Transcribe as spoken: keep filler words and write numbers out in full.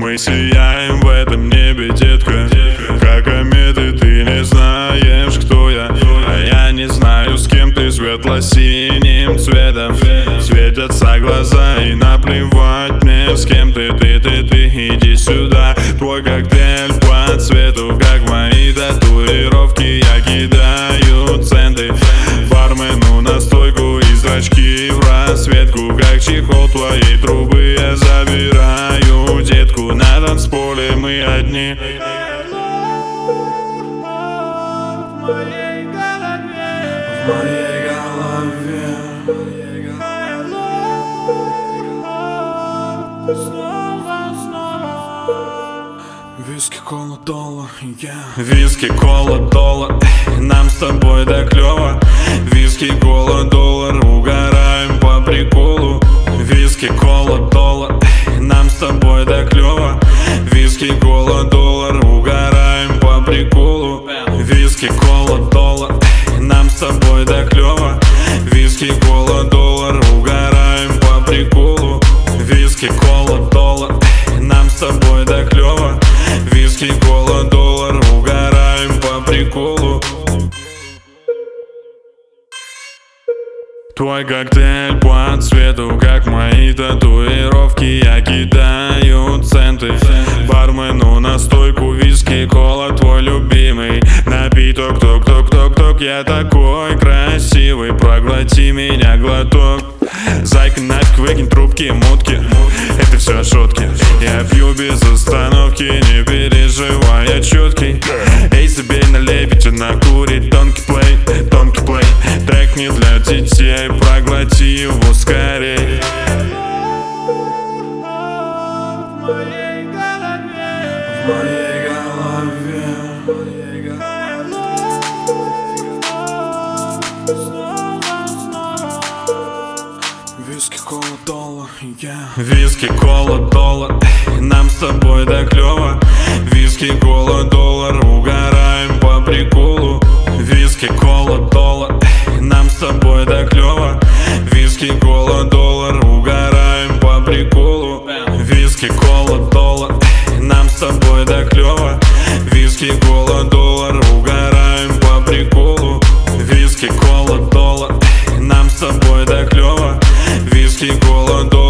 Мы сияем в этом небе, детка, как кометы. Ты не знаешь, кто я, а я не знаю, с кем ты. Светло-синим цветом светятся глаза, и наплевать мне, с кем ты. Ты, ты, ты, иди сюда. Твой коктейль по цвету, как мои татуировки. Я кидаю центы бармену на стойку, и зрачки в расцветку, как чехол твоей трубы. Я забираю детку, на танцполе мы одни. В моей голове, в моей голове, снова, снова. Виски, кола, доллар, yeah. Виски, кола, доллар, нам с тобой так клёво. Виски, кола, доллар, угораем по приколу. Виски, кола, доллар, нам с тобой так клёво. Виски, кола, доллар, угораем по приколу. Виски, кола, доллар, нам с тобой так клёво. Виски, кола, доллар, угораем по приколу. Виски, кола, доллар, нам с тобой так клёво. Виски, кола, доллар, угораем по приколу. Твой коктейль по цвету, как мои татуировки. Я кидаю центы бармену на стойку. Виски, кола, твой любимый напиток. Ток, ток, ток, ток. Я такой красивый, проглоти меня глоток. Зайка, нафиг, выкинь трубки, мутки, это все шутки. Я пью без остановки, не переживай, я чёткий. Эй, забей, налей, пить, накурить. Тонкий плей, тонкий плей. Трек не для детей, проглоти его скорей. В моей голове, в моей голове, виски, кола, доллар, yeah. Виски, кола, доллар, нам с тобой так клёво. Виски, кола, доллар, угораем по приколу. Виски, кола, доллар, нам с тобой так клёво. Виски, кола, доллар, угораем по приколу. Виски, кола, доллар, нам с тобой так клёво. Виски, кола, доллар, угораем по приколу. Виски, кола, доллар, нам с тобой так клёво. Виски, кола, доллар.